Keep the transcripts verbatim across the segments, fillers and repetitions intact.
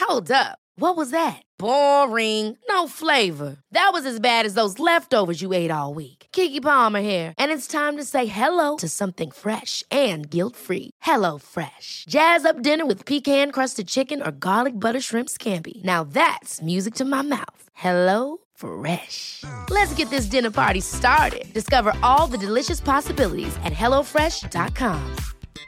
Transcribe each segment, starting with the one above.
Hold up. What was that? Boring. No flavor. That was as bad as those leftovers you ate all week. Keke Palmer here, and it's time to say hello to something fresh and guilt-free. Hello Fresh. Jazz up dinner with pecan-crusted chicken or garlic butter shrimp scampi. Now that's music to my mouth. Hello Fresh. Let's get this dinner party started. Discover all the delicious possibilities at hello fresh dot com.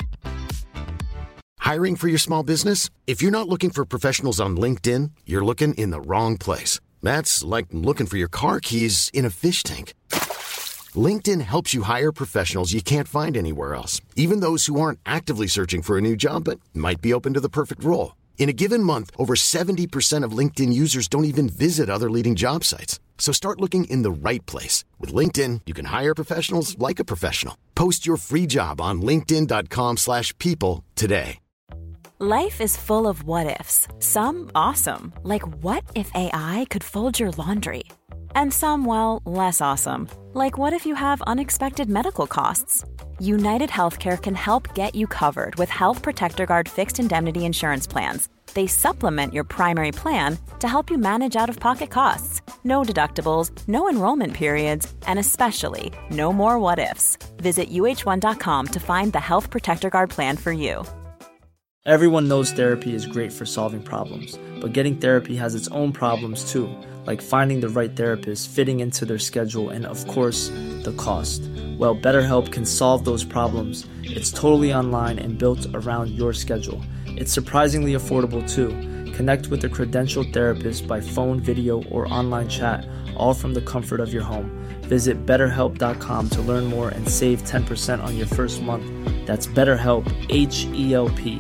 Hiring for your small business? If you're not looking for professionals on LinkedIn, you're looking in the wrong place. That's like looking for your car keys in a fish tank. LinkedIn helps you hire professionals you can't find anywhere else, even those who aren't actively searching for a new job but might be open to the perfect role. In a given month, over seventy percent of LinkedIn users don't even visit other leading job sites. So start looking in the right place. With LinkedIn, you can hire professionals like a professional. Post your free job on linkedin dot com slash people today. Life is full of what-ifs. Some awesome, like what if A I could fold your laundry? And some, well, less awesome, like what if you have unexpected medical costs? United Healthcare can help get you covered with Health Protector Guard fixed indemnity insurance plans. They supplement your primary plan to help you manage out-of-pocket costs. No deductibles, no enrollment periods, and especially no more what-ifs. Visit U H one dot com to find the Health Protector Guard plan for you. Everyone knows therapy is great for solving problems, but getting therapy has its own problems too, like finding the right therapist, fitting into their schedule, and of course, the cost. Well, BetterHelp can solve those problems. It's totally online and built around your schedule. It's surprisingly affordable too. Connect with a credentialed therapist by phone, video, or online chat, all from the comfort of your home. Visit better help dot com to learn more and save ten percent on your first month. That's BetterHelp, H E L P.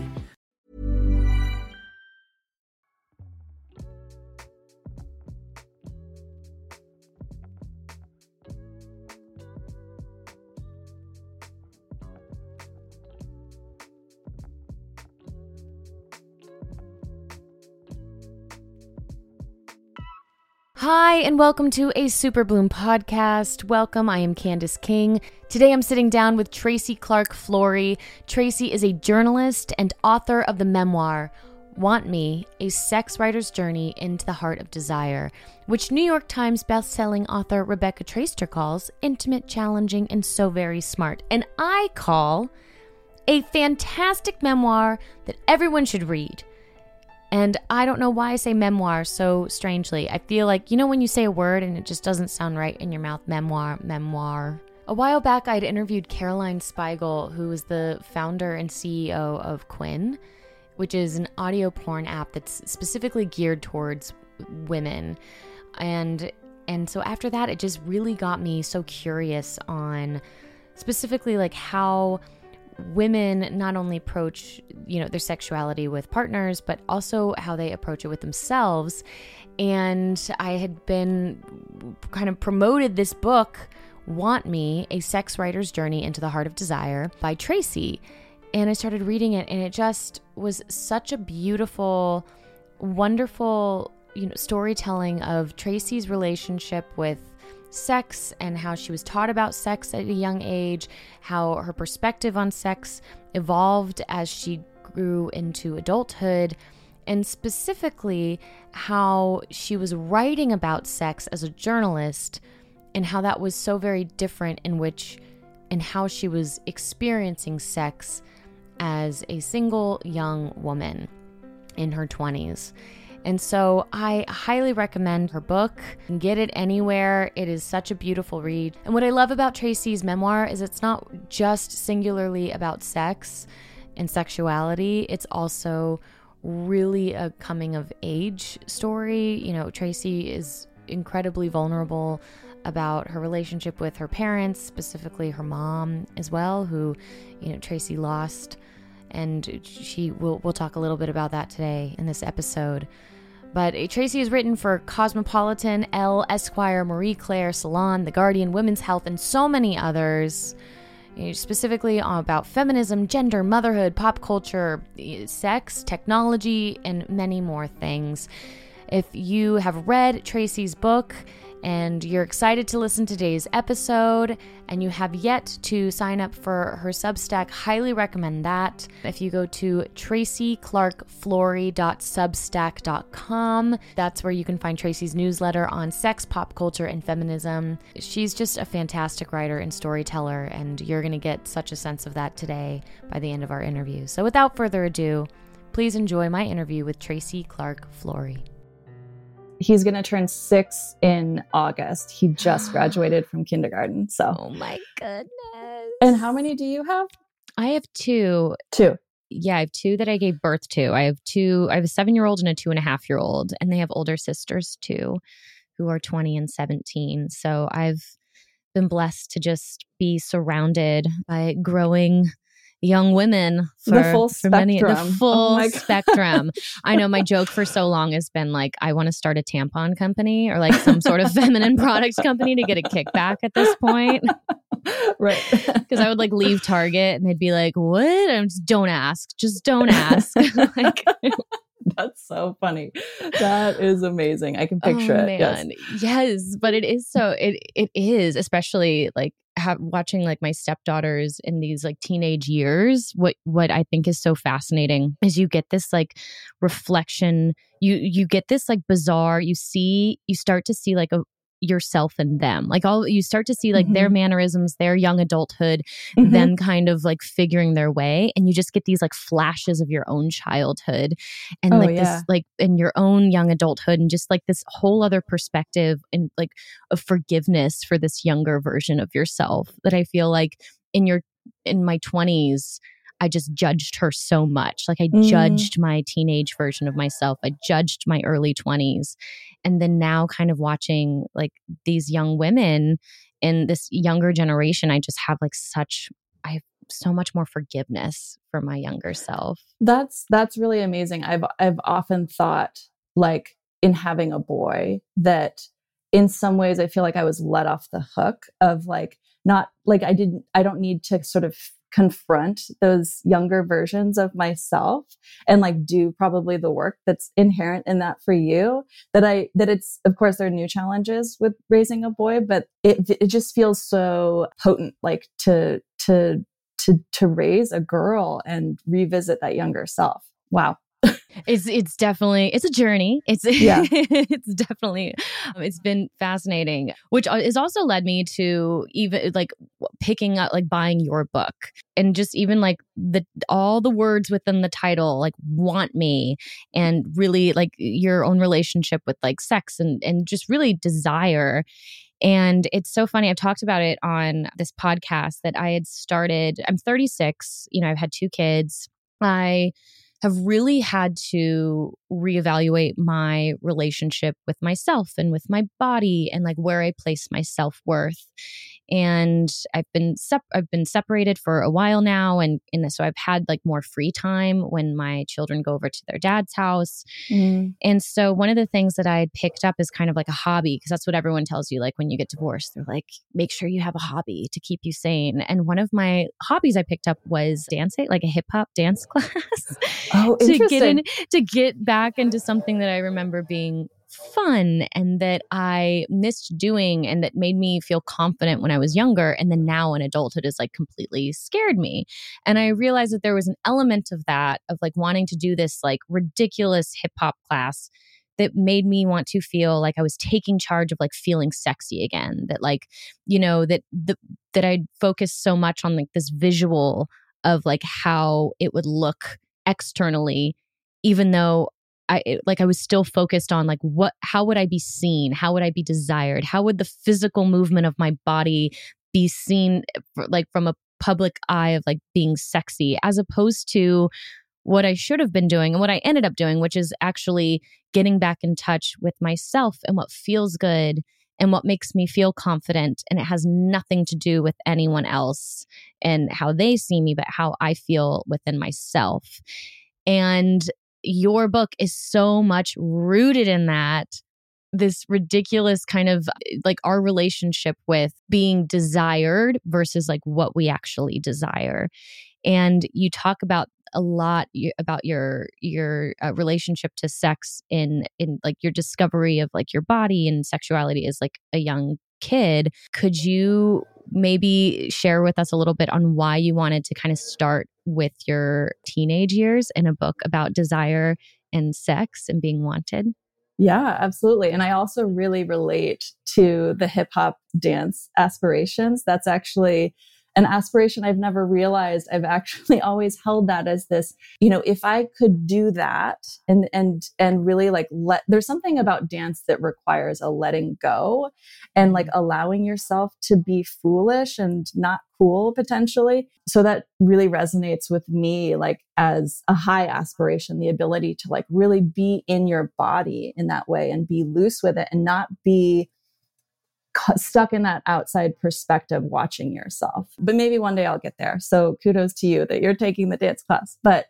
Hi, and welcome to a Super Bloom podcast. Welcome, I am Candace King. Today I'm sitting down with Tracy Clark Flory. Tracy is a journalist and author of the memoir, Want Me, A Sex Writer's Journey into the Heart of Desire, which New York Times bestselling author Rebecca Traister calls intimate, challenging, and so very smart. And I call a fantastic memoir that everyone should read. And I don't know why I say memoir so strangely. I feel like, you know when you say a word and it just doesn't sound right in your mouth? Memoir, memoir. A while back, I'd interviewed Caroline Spiegel, who is the founder and C E O of Quinn, which is an audio porn app that's specifically geared towards women. And and so after that, it just really got me so curious on specifically like how women not only approach, you know, their sexuality with partners, but also how they approach it with themselves. And I had been kind of promoted this book, Want Me, A Sex Writer's Journey into the Heart of Desire by Tracy. And I started reading it, and it just was such a beautiful, wonderful, you know, storytelling of Tracy's relationship with sex and how she was taught about sex at a young age, how her perspective on sex evolved as she grew into adulthood, and specifically how she was writing about sex as a journalist and how that was so very different in which and how she was experiencing sex as a single young woman in her twenties. And so I highly recommend her book. Get it anywhere. It is such a beautiful read. And what I love about Tracy's memoir is it's not just singularly about sex and sexuality. It's also really a coming of age story. You know, Tracy is incredibly vulnerable about her relationship with her parents, specifically her mom as well, who, you know, Tracy lost. And she will we'll talk a little bit about that today in this episode. But Tracy has written for Cosmopolitan, Elle, Esquire, Marie Claire, Salon, The Guardian, Women's Health, and so many others, you know, specifically about feminism, gender, motherhood, pop culture, sex, technology, and many more things. If you have read Tracy's book and you're excited to listen to today's episode, and you have yet to sign up for her Substack, highly recommend that. If you go to tracy clark flory dot substack dot com, that's where you can find Tracy's newsletter on sex, pop culture, and feminism. She's just a fantastic writer and storyteller, and you're going to get such a sense of that today by the end of our interview. So without further ado, please enjoy my interview with Tracy Clark Flory. He's going to turn six in August. He just graduated from kindergarten. So, oh my goodness. And how many do you have? I have two. Two. Yeah, I have two that I gave birth to. I have two. I have a seven-year-old and a two and a half year old, and they have older sisters too, who are twenty and seventeen. So I've been blessed to just be surrounded by growing young women for the full for spectrum. Many, the full oh spectrum. I know my joke for so long has been like, I want to start a tampon company or like some sort of feminine products company to get a kickback at this point. Right. Because I would like leave Target and they'd be like, what? And just don't ask. Just don't ask. Like, that's so funny. That is amazing. I can picture oh, it. Man. Yes. yes, but it is so, it it is, especially like have, watching like my stepdaughters in these like teenage years. What what I think is so fascinating is you get this like reflection. You you get this like bizarre, you see, you start to see like a yourself and them, like all you start to see like mm-hmm. their mannerisms, their young adulthood, mm-hmm. them kind of like figuring their way, and you just get these like flashes of your own childhood and oh, like yeah. this like in your own young adulthood, and just like this whole other perspective and like of forgiveness for this younger version of yourself that I feel like in your in my twenties I just judged her so much. Like I mm. judged my teenage version of myself. I judged my early twenties. And then now kind of watching like these young women in this younger generation, I just have like such, I have so much more forgiveness for my younger self. That's, that's really amazing. I've, I've often thought like in having a boy that in some ways I feel like I was let off the hook of like, not like I didn't, I don't need to sort of confront those younger versions of myself and like do probably the work that's inherent in that for you, that I, that it's, of course there are new challenges with raising a boy, but it, it just feels so potent, like to, to, to, to raise a girl and revisit that younger self. Wow. It's it's definitely, it's a journey. It's yeah. it's definitely, um, it's been fascinating, which has also led me to even like picking up, like buying your book, and just even like the all the words within the title, like want me, and really like your own relationship with like sex and and just really desire. And it's so funny. I've talked about it on this podcast that I had started. I'm thirty-six. You know, I've had two kids. I have really had to reevaluate my relationship with myself and with my body and like where I place my self-worth. And I've been sep- I've been separated for a while now, and, and so I've had like more free time when my children go over to their dad's house. Mm. And so one of the things that I had picked up is kind of like a hobby, because that's what everyone tells you, like when you get divorced, they're like, make sure you have a hobby to keep you sane. And one of my hobbies I picked up was dancing, like a hip hop dance class. Oh, to interesting. get in, to get back into something that I remember being fun and that I missed doing and that made me feel confident when I was younger, and then now in adulthood is like completely scared me. And I realized that there was an element of that, of like wanting to do this like ridiculous hip hop class that made me want to feel like I was taking charge of like feeling sexy again, that like, you know, that the, that I'd focused so much on like this visual of like how it would look externally, even though I like I was still focused on like what, how would I be seen? How would I be desired? How would the physical movement of my body be seen like from a public eye of like being sexy, as opposed to what I should have been doing and what I ended up doing, which is actually getting back in touch with myself and what feels good and what makes me feel confident. And it has nothing to do with anyone else and how they see me, but how I feel within myself. And your book is so much rooted in that, this ridiculous kind of like our relationship with being desired versus like what we actually desire. And you talk about a lot y- about your your uh, relationship to sex in in like your discovery of like your body and sexuality as like a young kid. Could you maybe share with us a little bit on why you wanted to kind of start with your teenage years in a book about desire and sex and being wanted? Yeah, absolutely. And I also really relate to the hip hop dance aspirations. That's actually an aspiration I've never realized. I've actually always held that as this, you know, if I could do that and, and, and really like let, there's something about dance that requires a letting go and like allowing yourself to be foolish and not cool potentially. So that really resonates with me, like as a high aspiration, the ability to like really be in your body in that way and be loose with it and not be stuck in that outside perspective watching yourself. But maybe one day I'll get there. So kudos to you that you're taking the dance class. But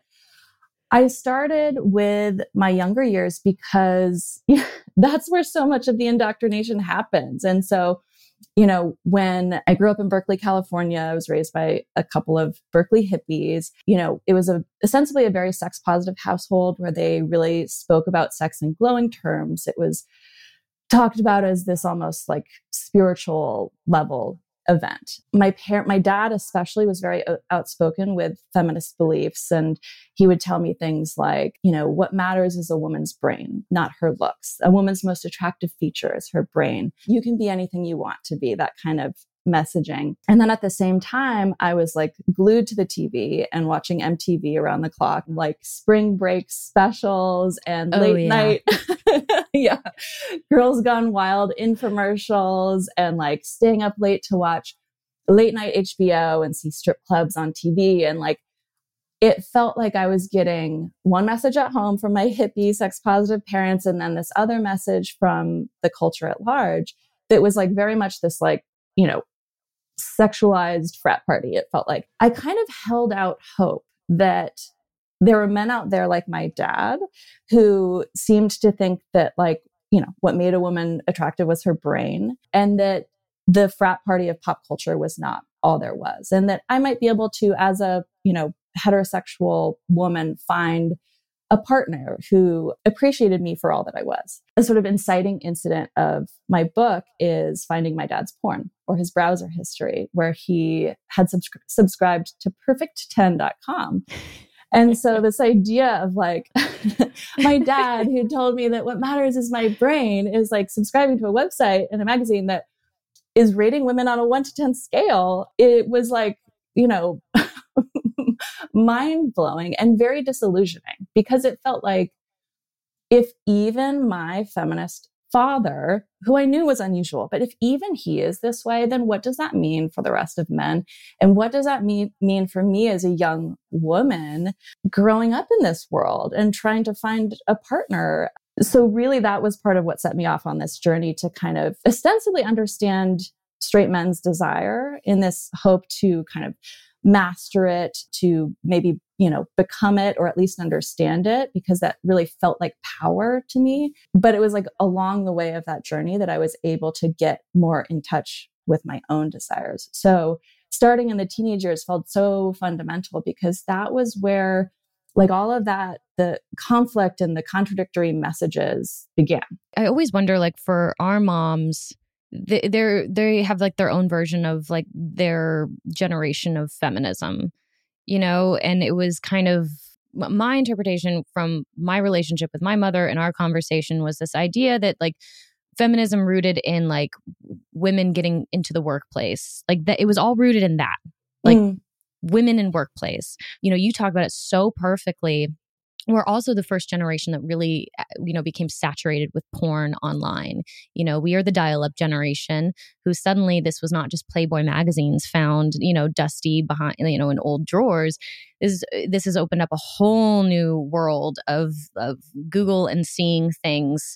I started with my younger years because yeah, that's where so much of the indoctrination happens. And so, you know, when I grew up in Berkeley, California, I was raised by a couple of Berkeley hippies. You know, it was a ostensibly a very sex positive household where they really spoke about sex in glowing terms. It was talked about as this almost like spiritual level event. My parent, my dad especially was very outspoken with feminist beliefs. And he would tell me things like, you know, what matters is a woman's brain, not her looks. A woman's most attractive feature is her brain. You can be anything you want to be, that kind of messaging. And then at the same time, I was like glued to the T V and watching M T V around the clock, like spring break specials and Oh, late yeah. night, yeah, Girls Gone Wild infomercials and like staying up late to watch late night H B O and see strip clubs on T V. And like, it felt like I was getting one message at home from my hippie sex positive parents and then this other message from the culture at large that was like very much this like, you know, sexualized frat party. It felt like I kind of held out hope that there were men out there like my dad who seemed to think that like, you know, what made a woman attractive was her brain and that the frat party of pop culture was not all there was. And that I might be able to, as a, you know, heterosexual woman, find a partner who appreciated me for all that I was. A sort of inciting incident of my book is finding my dad's porn or his browser history, where he had subscri- subscribed to perfect ten dot com. And so this idea of like my dad who told me that what matters is my brain is like subscribing to a website and a magazine that is rating women on a one to ten scale. It was like, you know, mind-blowing and very disillusioning because it felt like if even my feminist father, who I knew was unusual, but if even he is this way, then what does that mean for the rest of men? And what does that mean, mean for me as a young woman growing up in this world and trying to find a partner? So really that was part of what set me off on this journey to kind of ostensibly understand straight men's desire in this hope to kind of master it, to maybe, you know, become it or at least understand it, because that really felt like power to me. But it was like along the way of that journey that I was able to get more in touch with my own desires. So starting in the teenage years felt so fundamental because that was where like all of that, the conflict and the contradictory messages began. I always wonder, like for our moms, they they're they have like their own version of like their generation of feminism, you know, and it was kind of my interpretation from my relationship with my mother and our conversation was this idea that like feminism rooted in like women getting into the workplace, like that it was all rooted in that, like mm. women in workplace. You know, you talk about it so perfectly. We're also the first generation that really, you know, became saturated with porn online. You know, we are the dial-up generation who suddenly this was not just Playboy magazines found, you know, dusty behind, you know, in old drawers. This, this has opened up a whole new world of, of Google and seeing things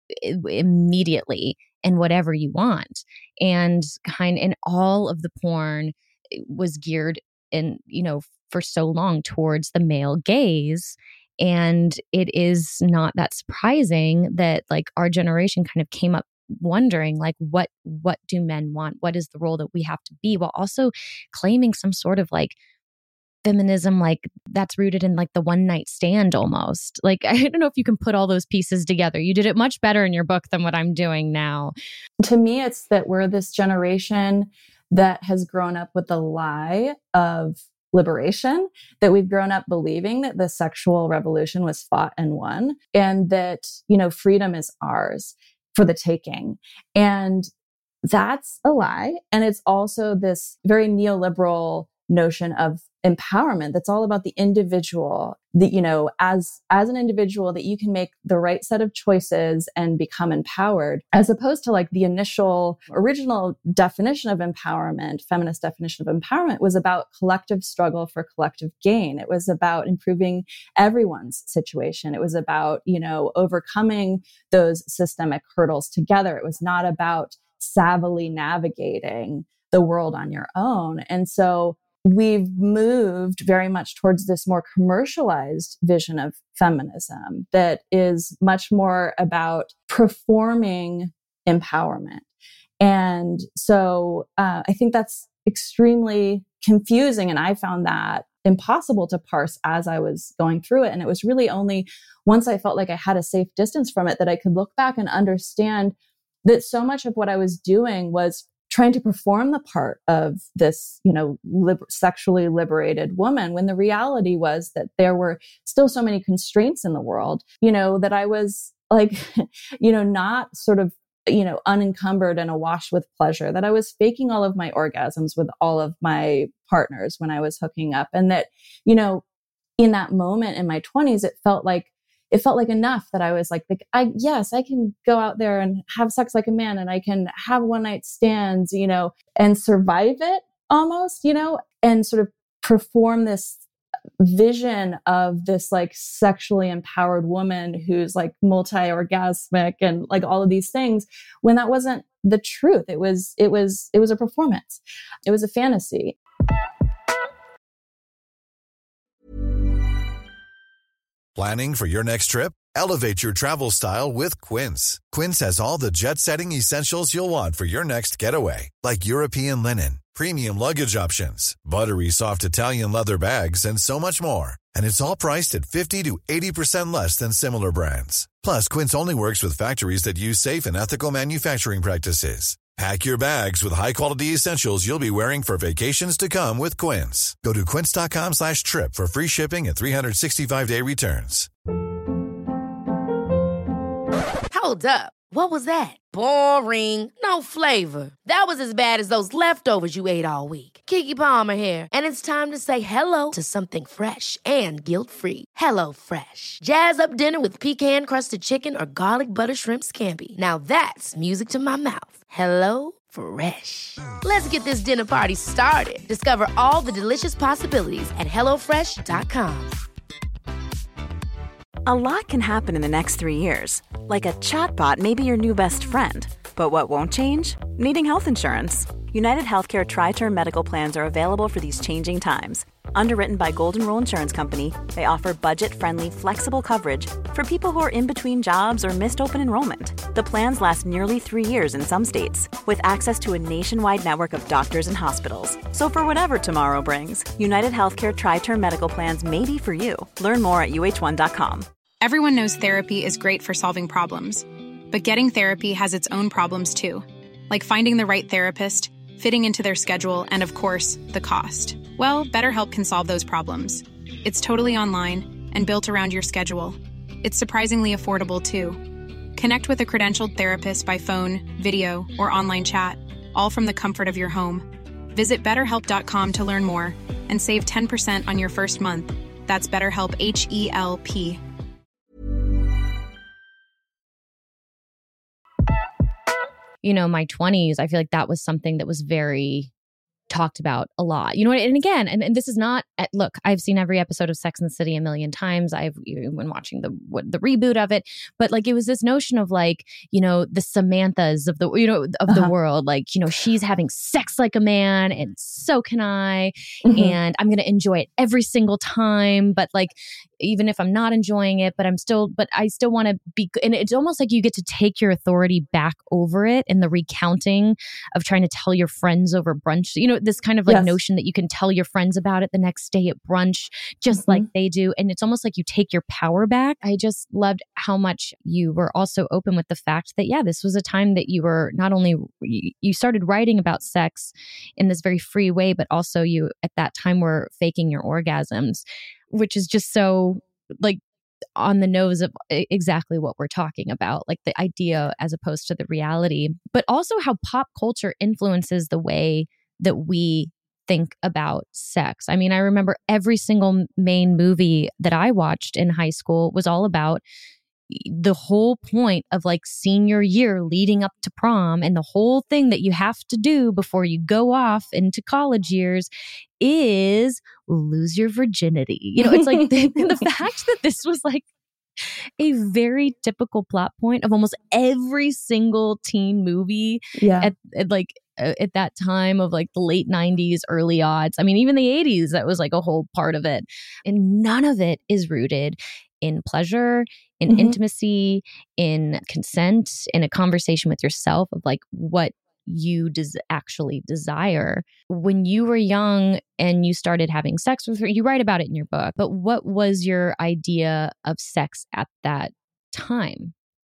immediately and whatever you want. And kind and all of the porn was geared in, you know, for so long towards the male gaze. And it is not that surprising that like our generation kind of came up wondering like, what, what do men want? What is the role that we have to be? While also claiming some sort of like feminism, like that's rooted in like the one night stand almost. Like, I don't know if you can put all those pieces together. You did it much better in your book than what I'm doing now. To me, it's that we're this generation that has grown up with the lie of liberation, that we've grown up believing that the sexual revolution was fought and won, and that, you know, freedom is ours for the taking. And that's a lie. And it's also this very neoliberal notion of empowerment that's all about the individual, that, you know, as as an individual, that you can make the right set of choices and become empowered, as opposed to like the initial original definition of empowerment, feminist definition of empowerment, was about collective struggle for collective gain. It was about improving everyone's situation. It was about, you know, overcoming those systemic hurdles together. It was not about savvily navigating the world on your own. And so we've moved very much towards this more commercialized vision of feminism that is much more about performing empowerment. And so uh, I think that's extremely confusing. And I found that impossible to parse as I was going through it. And it was really only once I felt like I had a safe distance from it that I could look back and understand that so much of what I was doing was trying to perform the part of this, you know, liber- sexually liberated woman, when the reality was that there were still so many constraints in the world, you know, that I was like, you know, not sort of, you know, unencumbered and awash with pleasure, that I was faking all of my orgasms with all of my partners when I was hooking up. And that, you know, in that moment in my twenties, it felt like It felt like enough that I was like, like, I, yes, I can go out there and have sex like a man, and I can have one night stands, you know, and survive it almost, you know, and sort of perform this vision of this like sexually empowered woman who's like multi-orgasmic and like all of these things, when that wasn't the truth. It was, it was, it was a performance. It was a fantasy. Planning for your next trip? Elevate your travel style with Quince. Quince has all the jet-setting essentials you'll want for your next getaway, like European linen, premium luggage options, buttery soft Italian leather bags, and so much more. And it's all priced at fifty to eighty percent less than similar brands. Plus, Quince only works with factories that use safe and ethical manufacturing practices. Pack your bags with high-quality essentials you'll be wearing for vacations to come with Quince. Go to quince.com slash trip for free shipping and three sixty-five day returns. Hold up. What was that? Boring. No flavor. That was as bad as those leftovers you ate all week. Keke Palmer here, and it's time to say hello to something fresh and guilt-free. Hello Fresh. Jazz up dinner with pecan-crusted chicken or garlic butter shrimp scampi. Now that's music to my mouth. Hello Fresh. Let's get this dinner party started. Discover all the delicious possibilities at hello fresh dot com. A lot can happen in the next three years. Like a chatbot may be your new best friend. But what won't change? Needing health insurance. United Healthcare Tri-Term Medical Plans are available for these changing times. Underwritten by Golden Rule Insurance Company, they offer budget-friendly, flexible coverage for people who are in between jobs or missed open enrollment. The plans last nearly three years in some states, with access to a nationwide network of doctors and hospitals. So for whatever tomorrow brings, United Healthcare Tri-Term Medical Plans may be for you. Learn more at U H one dot com. Everyone knows therapy is great for solving problems, but getting therapy has its own problems too, like finding the right therapist, fitting into their schedule, and of course, the cost. Well, BetterHelp can solve those problems. It's totally online and built around your schedule. It's surprisingly affordable too. Connect with a credentialed therapist by phone, video, or online chat, all from the comfort of your home. Visit better help dot com to learn more and save ten percent on your first month. That's BetterHelp, H E L P. You know, my twenties, I feel like that was something that was very talked about a lot. You know, and again, and, and this is not, look, I've seen every episode of Sex and the City a million times. I've been watching the the reboot of it, but like it was this notion of like, you know, the Samanthas of the, you know, of uh-huh. the world. Like, you know, she's having sex like a man and so can I, mm-hmm. and I'm going to enjoy it every single time. But like, even if I'm not enjoying it, but I'm still, but I still want to be, and it's almost like you get to take your authority back over it in the recounting of trying to tell your friends over brunch. You know, this kind of like Yes. notion that you can tell your friends about it the next day at brunch, just Mm-hmm. like they do. And it's almost like you take your power back. I just loved how much you were also open with the fact that, yeah, this was a time that you were not only, you started writing about sex in this very free way, but also you at that time were faking your orgasms, which is just so like on the nose of exactly what we're talking about, like the idea as opposed to the reality, but also how pop culture influences the way that we think about sex. I mean, I remember every single main movie that I watched in high school was all about the whole point of like senior year leading up to prom, and the whole thing that you have to do before you go off into college years is lose your virginity. You know, it's like the, the fact that this was like a very typical plot point of almost every single teen movie Yeah. at, at like uh, at that time of like the late nineties, early aughts. I mean, even the eighties, that was like a whole part of it. And none of it is rooted in pleasure, in Mhm. intimacy, in consent, in a conversation with yourself of like what you des- actually desire. When you were young and you started having sex with her, you write about it in your book, but what was your idea of sex at that time?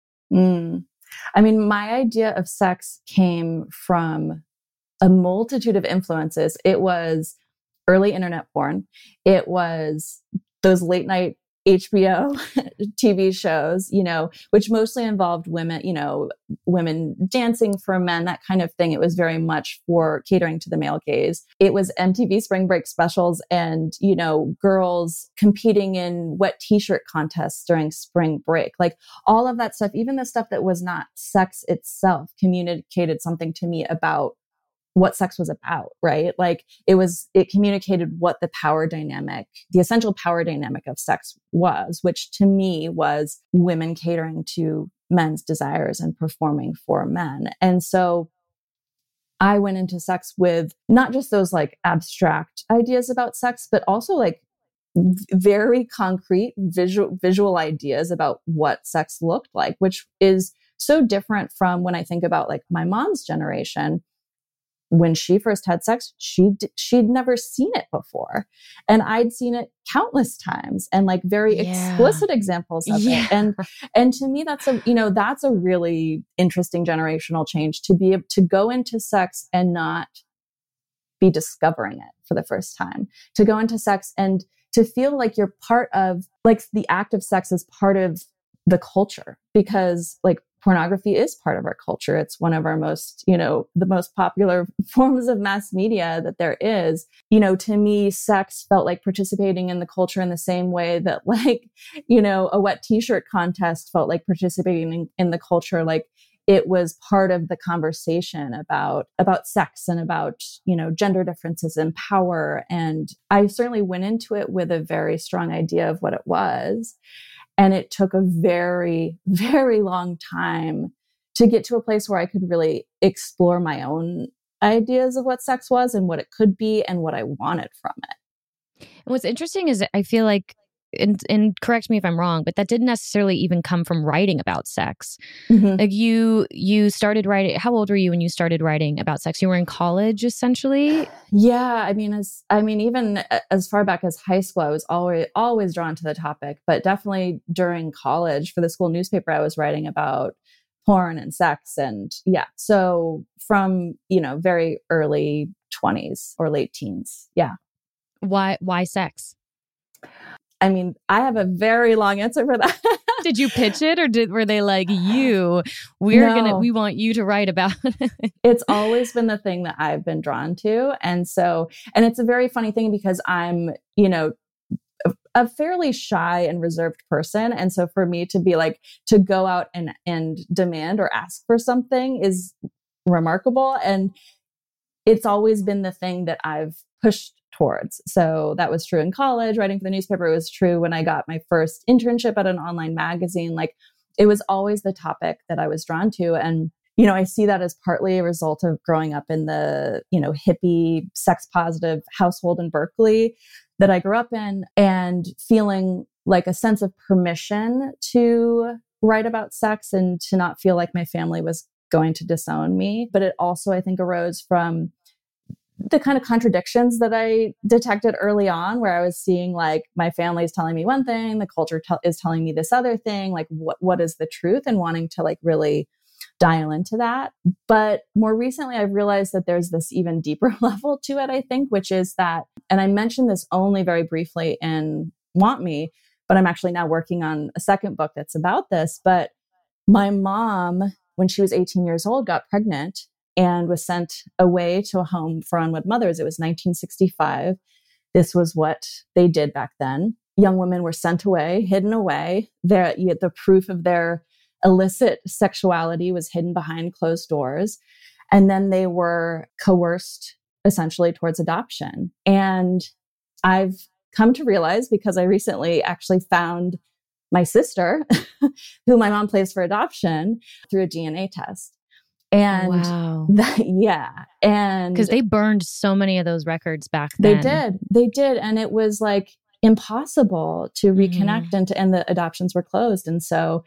Mm. I mean, my idea of sex came from a multitude of influences. It was early internet porn. It was those late night H B O T V shows, you know, which mostly involved women, you know, women dancing for men, that kind of thing. It was very much for catering to the male gaze. It was M T V spring break specials and, you know, girls competing in wet t-shirt contests during spring break. Like all of that stuff, even the stuff that was not sex itself, communicated something to me about what sex was about, right? Like it was, it communicated what the power dynamic, the essential power dynamic of sex was, which to me was women catering to men's desires and performing for men. And so I went into sex with not just those like abstract ideas about sex, but also like v- very concrete visual, visual ideas about what sex looked like, which is so different from when I think about like my mom's generation. When she first had sex, she d- she'd never seen it before, and I'd seen it countless times, and like very Yeah. explicit examples of Yeah. it. And and to me, that's a you know that's a really interesting generational change to be able to go into sex and not be discovering it for the first time. To go into sex and to feel like you're part of like the act of sex is part of the culture, because like pornography is part of our culture. It's one of our most, you know, the most popular forms of mass media that there is. You know, to me, sex felt like participating in the culture in the same way that like, you know, a wet t-shirt contest felt like participating in, in the culture. Like it was part of the conversation about, about sex and about, you know, gender differences and power. And I certainly went into it with a very strong idea of what it was. And it took a very, very long time to get to a place where I could really explore my own ideas of what sex was and what it could be and what I wanted from it. And what's interesting is that I feel like, and, and correct me if I'm wrong, but that didn't necessarily even come from writing about sex. Mm-hmm. Like you, you started writing. How old were you when you started writing about sex? You were in college, essentially. Yeah, I mean, as I mean, even as far back as high school, I was always always drawn to the topic. But definitely during college, for the school newspaper, I was writing about porn and sex, and yeah. So from you know very early twenties or late teens, yeah. Why? Why sex? I mean, I have a very long answer for that. Did you pitch it, or did were they like, you, we're No. gonna, we want you to write about it? It's always been the thing that I've been drawn to. And so, and it's a very funny thing because I'm, you know, a, a fairly shy and reserved person. And so for me to be like, to go out and, and demand or ask for something is remarkable. And it's always been the thing that I've pushed towards. So that was true in college, writing for the newspaper. It was true when I got my first internship at an online magazine. Like it was always the topic that I was drawn to. And, you know, I see that as partly a result of growing up in the, you know, hippie, sex positive household in Berkeley that I grew up in and feeling like a sense of permission to write about sex and to not feel like my family was going to disown me. But it also, I think, arose from the kind of contradictions that I detected early on, where I was seeing like my family is telling me one thing, the culture te- is telling me this other thing, like what what is the truth, and wanting to like really dial into that. But more recently, I've realized that there's this even deeper level to it, I think, which is that, and I mentioned this only very briefly in Want Me, but I'm actually now working on a second book that's about this. But my mom, when she was eighteen years old, got pregnant and was sent away to a home for unwed mothers. It was nineteen sixty-five. This was what they did back then. Young women were sent away, hidden away. Their, the proof of their illicit sexuality was hidden behind closed doors. And then they were coerced essentially towards adoption. And I've come to realize, because I recently actually found my sister, who my mom placed for adoption, through a D N A test. And wow. that, yeah. And because they burned so many of those records back then. They did. They did. And it was like impossible to reconnect mm-hmm. and, to, and the adoptions were closed. And so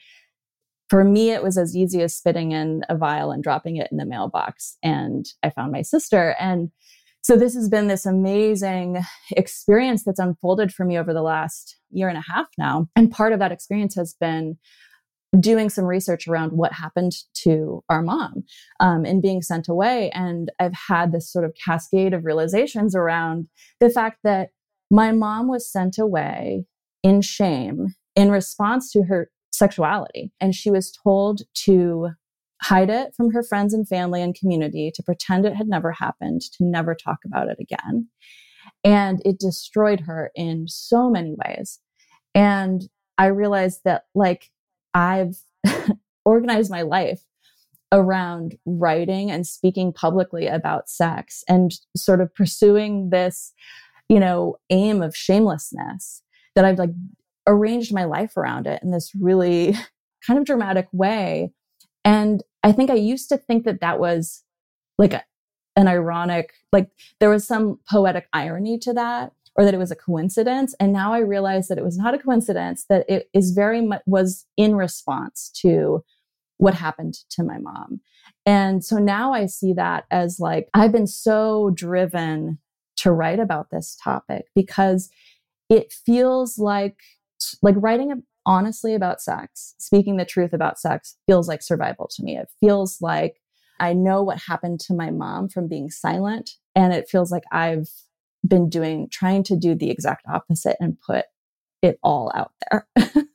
for me, it was as easy as spitting in a vial and dropping it in the mailbox. And I found my sister. And so this has been this amazing experience that's unfolded for me over the last year and a half now. And part of that experience has been doing some research around what happened to our mom um, and being sent away. And I've had this sort of cascade of realizations around the fact that my mom was sent away in shame in response to her sexuality. And she was told to hide it from her friends and family and community, to pretend it had never happened, to never talk about it again. And it destroyed her in so many ways. And I realized that, like, I've organized my life around writing and speaking publicly about sex and sort of pursuing this, you know, aim of shamelessness, that I've like arranged my life around it in this really kind of dramatic way. And I think I used to think that that was like a, an ironic, like there was some poetic irony to that, or that it was a coincidence. And now I realize that it was not a coincidence, that it is very much was in response to what happened to my mom. And so now I see that as like, I've been so driven to write about this topic because it feels like, like writing honestly about sex, speaking the truth about sex feels like survival to me. It feels like I know what happened to my mom from being silent. And it feels like I've been doing, trying to do the exact opposite and put it all out there.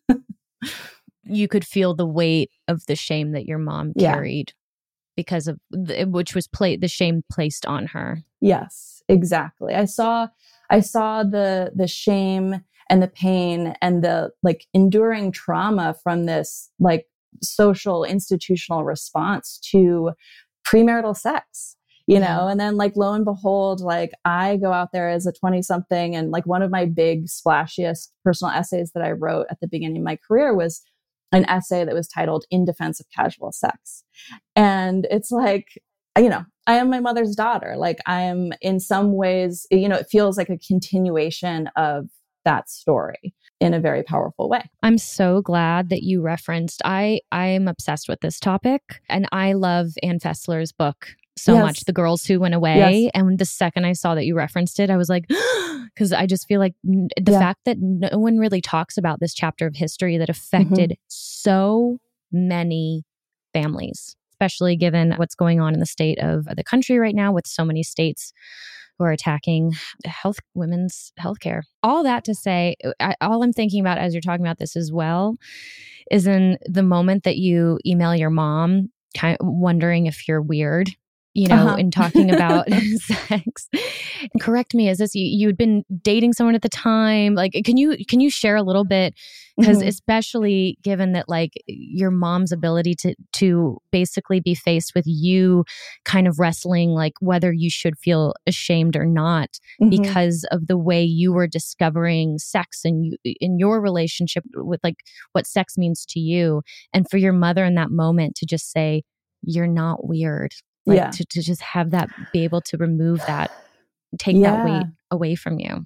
You could feel the weight of the shame that your mom yeah. carried because of the, which was pla- the shame placed on her. Yes, exactly. I saw, I saw the, the shame and the pain and the like enduring trauma from this like social institutional response to premarital sex. You know, and then like, lo and behold, like I go out there as a twenty something, and like one of my big splashiest personal essays that I wrote at the beginning of my career was an essay that was titled In Defense of Casual Sex. And it's like, you know, I am my mother's daughter. Like I am in some ways, you know, it feels like a continuation of that story in a very powerful way. I'm so glad that you referenced, I, I am obsessed with this topic, and I love Ann Fessler's book so yes. much, The Girls Who Went Away. Yes. And the second I saw that you referenced it, I was like, because I just feel like the yeah. fact that no one really talks about this chapter of history that affected mm-hmm. so many families, especially given what's going on in the state of the country right now with so many states who are attacking health, women's healthcare. All that to say, I, all I'm thinking about as you're talking about this as well is in the moment that you email your mom, kind of wondering if you're weird, you know, uh-huh. in talking about sex. And correct me, is this, you, you'd been dating someone at the time? Like, can you, can you share a little bit? Because mm-hmm. especially given that like your mom's ability to, to basically be faced with you kind of wrestling, like whether you should feel ashamed or not, mm-hmm. because of the way you were discovering sex and you, in your relationship with like what sex means to you. And for your mother in that moment to just say, you're not weird. Like yeah. to, to just have that, be able to remove that, take yeah. that weight away from you.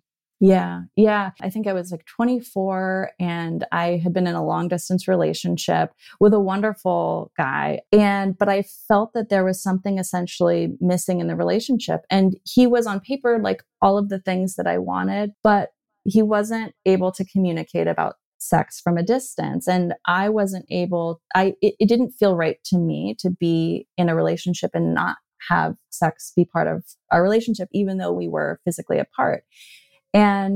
Yeah. Yeah. I think I was like twenty-four and I had been in a long distance relationship with a wonderful guy. And, but I felt that there was something essentially missing in the relationship. And he was on paper, like all of the things that I wanted, but he wasn't able to communicate about sex from a distance. And I wasn't able, I, it, it didn't feel right to me to be in a relationship and not have sex be part of our relationship, even though we were physically apart. And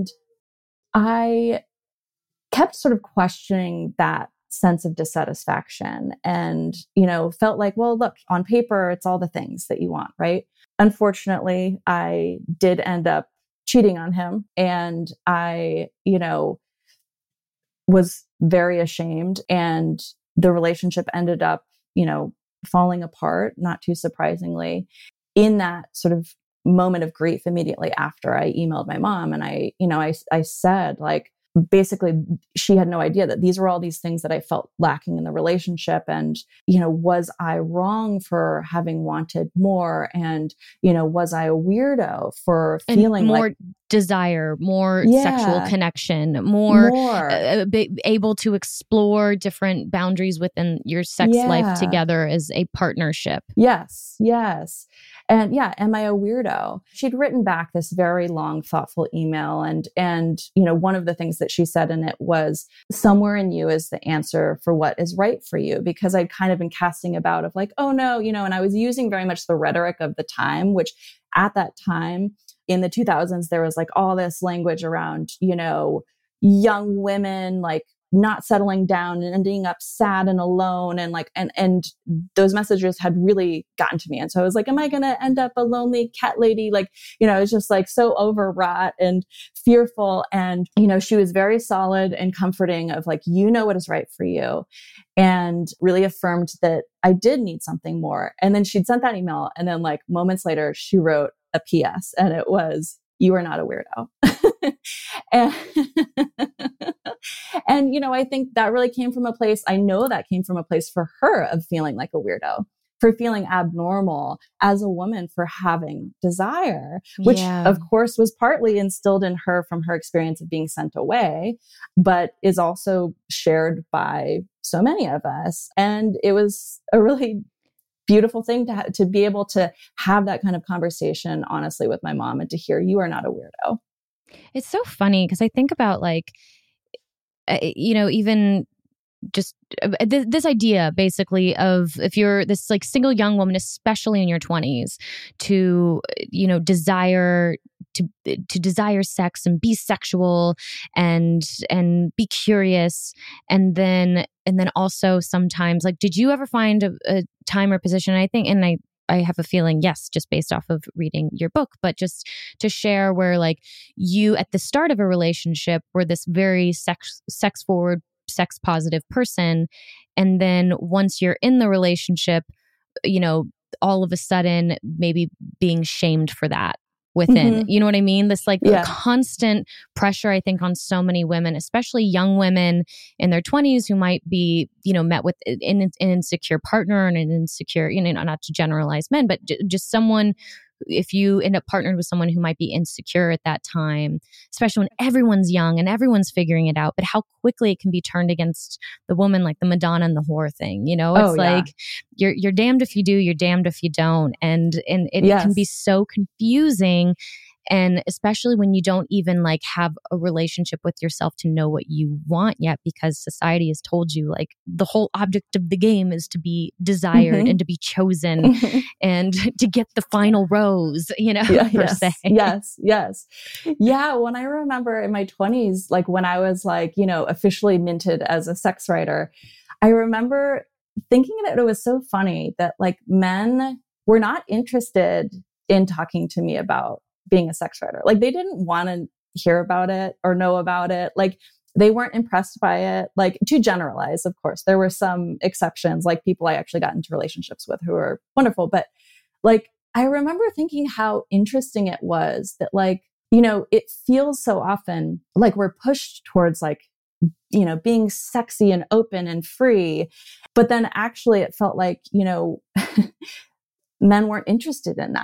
I kept sort of questioning that sense of dissatisfaction and, you know, felt like, well, look, on paper, it's all the things that you want, right? Unfortunately, I did end up cheating on him. And I, you know, was very ashamed. And the relationship ended up, you know, falling apart, not too surprisingly. In that sort of moment of grief immediately after, I emailed my mom and I, you know, I, I said, like, basically she had no idea that these were all these things that I felt lacking in the relationship. And, you know, was I wrong for having wanted more? And, you know, was I a weirdo for and feeling more like desire, more Yeah. sexual connection, more, more? Uh, be able to explore different boundaries within your sex Yeah. life together as a partnership? Yes, yes. And yeah, am I a weirdo? She'd written back this very long, thoughtful email. And, and, you know, one of the things that she said in it was, somewhere in you is the answer for what is right for you. Because I'd kind of been casting about of like, oh no, you know, and I was using very much the rhetoric of the time, which at that time in the two thousands, there was like all this language around, you know, young women, like not settling down and ending up sad and alone. And like, and, and those messages had really gotten to me. And so I was like, am I going to end up a lonely cat lady? Like, you know, it was just like so overwrought and fearful. And, you know, she was very solid and comforting of like, you know what is right for you. And really affirmed that I did need something more. And then she'd sent that email. And then like moments later, she wrote a P S and it was, you are not a weirdo. and, and, you know, I think that really came from a place, I know that came from a place for her of feeling like a weirdo, for feeling abnormal as a woman, for having desire, which Yeah. of course was partly instilled in her from her experience of being sent away, but is also shared by so many of us. And it was a really beautiful thing to ha- to be able to have that kind of conversation honestly with my mom and to hear, you are not a weirdo. It's so funny because I think about like, uh, you know, even just uh, th- this idea basically of if you're this like single young woman, especially in your twenties, to, you know, desire to to desire sex and be sexual and and be curious, and then and then also sometimes like, did you ever find a, a time or position? I think, and I I have a feeling, yes, just based off of reading your book, but just to share where like you at the start of a relationship were this very sex sex forward, sex positive person. And then once you're in the relationship, you know, all of a sudden maybe being shamed for that within, Mhm. you know what I mean? This like Yeah. constant pressure, I think, on so many women, especially young women in their twenties who might be, you know, met with an, an insecure partner and an insecure, you know, not to generalize men, but j- just someone, if you end up partnered with someone who might be insecure at that time, especially when everyone's young and everyone's figuring it out, but how quickly it can be turned against the woman, like the Madonna and the whore thing, you know, it's Oh, yeah. like you're, you're damned if you do, you're damned if you don't. And, and it, it can be Yes. so confusing. And especially when you don't even like have a relationship with yourself to know what you want yet, because society has told you like the whole object of the game is to be desired Mhm. and to be chosen and to get the final rose, you know, Yeah, per yes, se. yes, yes. Yeah, when I remember in my twenties, like when I was like, you know, officially minted as a sex writer, I remember thinking that it was so funny that like men were not interested in talking to me about being a sex writer. Like they didn't want to hear about it or know about it. Like they weren't impressed by it. Like, to generalize, of course, there were some exceptions, like people I actually got into relationships with who were wonderful. But like, I remember thinking how interesting it was that like, you know, it feels so often like we're pushed towards like, you know, being sexy and open and free. But then actually it felt like, you know, men weren't interested in that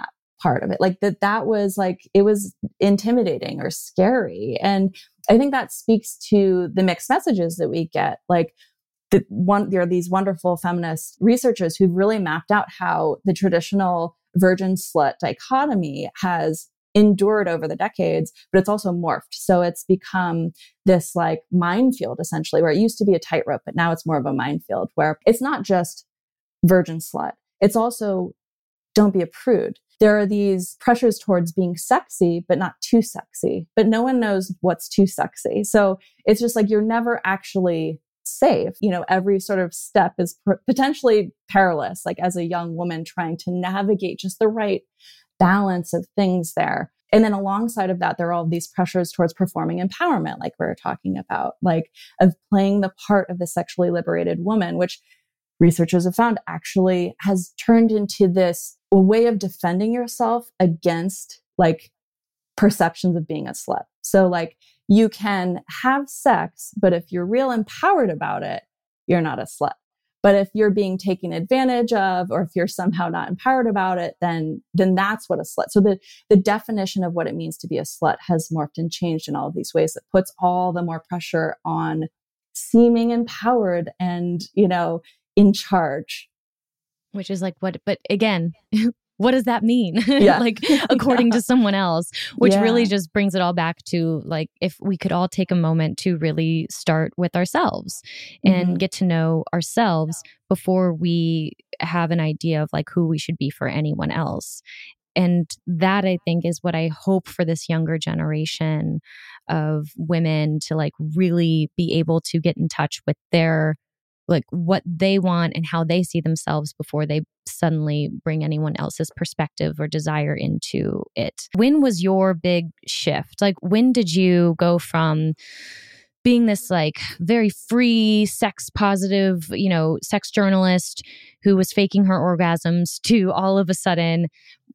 part of it. Like that, that was like, it was intimidating or scary. And I think that speaks to the mixed messages that we get. Like the one, there are these wonderful feminist researchers who've really mapped out how the traditional virgin slut dichotomy has endured over the decades, but it's also morphed. So it's become this like minefield essentially, where it used to be a tightrope, but now it's more of a minefield where it's not just virgin slut. It's also don't be a prude. There are these pressures towards being sexy, but not too sexy, but no one knows what's too sexy. So it's just like, you're never actually safe. You know, every sort of step is pr- potentially perilous, like as a young woman trying to navigate just the right balance of things there. And then alongside of that, there are all these pressures towards performing empowerment, like we were talking about, like of playing the part of the sexually liberated woman, which researchers have found actually has turned into this a way of defending yourself against like perceptions of being a slut. So like you can have sex, but if you're real empowered about it, you're not a slut. But if you're being taken advantage of, or if you're somehow not empowered about it, then, then that's what a slut. So the, the definition of what it means to be a slut has morphed and changed in all of these ways that puts all the more pressure on seeming empowered and, you know, in charge. Which is like what, but again, what does that mean? Yeah. Like according yeah. to someone else, which yeah. really just brings it all back to like, if we could all take a moment to really start with ourselves and mm-hmm. get to know ourselves before we have an idea of like who we should be for anyone else. And that I think is what I hope for this younger generation of women to like really be able to get in touch with their like what they want and how they see themselves before they suddenly bring anyone else's perspective or desire into it. When was your big shift? Like, when did you go from being this like very free, sex positive, you know, sex journalist who was faking her orgasms to all of a sudden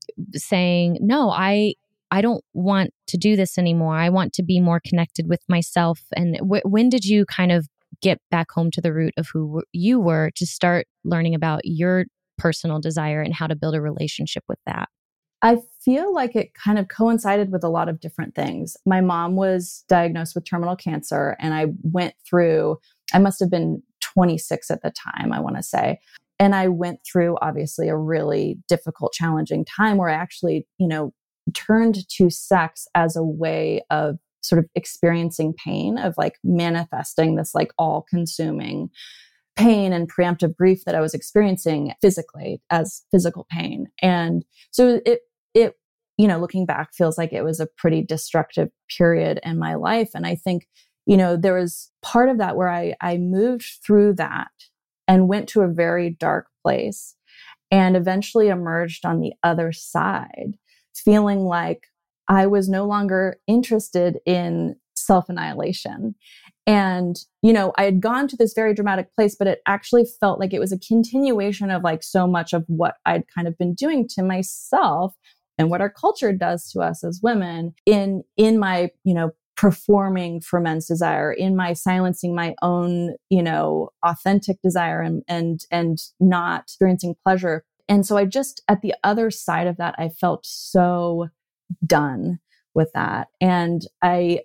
saying, no, I I don't want to do this anymore. I want to be more connected with myself. And w- when did you kind of get back home to the root of who you were to start learning about your personal desire and how to build a relationship with that? I feel like it kind of coincided with a lot of different things. My mom was diagnosed with terminal cancer, and I went through, I must have been twenty-six at the time, I want to say. And I went through obviously a really difficult, challenging time where I actually, you know, turned to sex as a way of sort of experiencing pain, of like manifesting this like all-consuming pain and preemptive grief that I was experiencing physically as physical pain. And so it, it, you know, looking back feels like it was a pretty destructive period in my life. And I think, you know, there was part of that where I, I moved through that and went to a very dark place and eventually emerged on the other side, feeling like I was no longer interested in self-annihilation. And, you know, I had gone to this very dramatic place, but it actually felt like it was a continuation of like so much of what I'd kind of been doing to myself and what our culture does to us as women in, in my, you know, performing for men's desire, in my silencing my own, you know, authentic desire and, and, and not experiencing pleasure. And so I just, at the other side of that, I felt so done with that. And I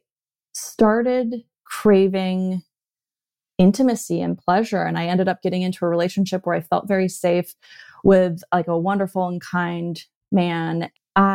started craving intimacy and pleasure. And I ended up getting into a relationship where I felt very safe with like a wonderful and kind man.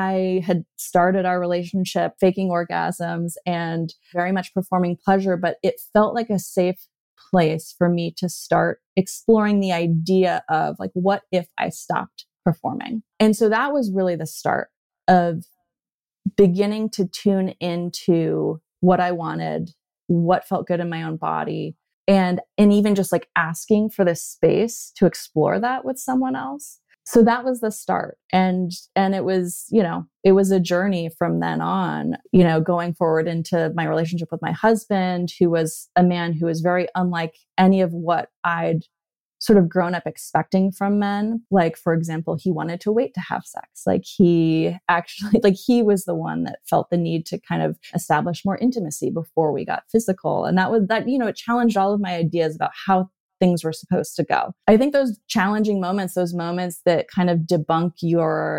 I had started our relationship faking orgasms and very much performing pleasure, but it felt like a safe place for me to start exploring the idea of like, what if I stopped performing? And so that was really the start of beginning to tune into what I wanted, what felt good in my own body, and and even just like asking for this space to explore that with someone else. So that was the start. And and it was, you know, it was a journey from then on, you know, going forward into my relationship with my husband, who was a man who was very unlike any of what I'd sort of grown up expecting from men. Like, for example, he wanted to wait to have sex. Like he actually, like he was the one that felt the need to kind of establish more intimacy before we got physical. And that was that, you know, it challenged all of my ideas about how things were supposed to go. I think those challenging moments, those moments that kind of debunk your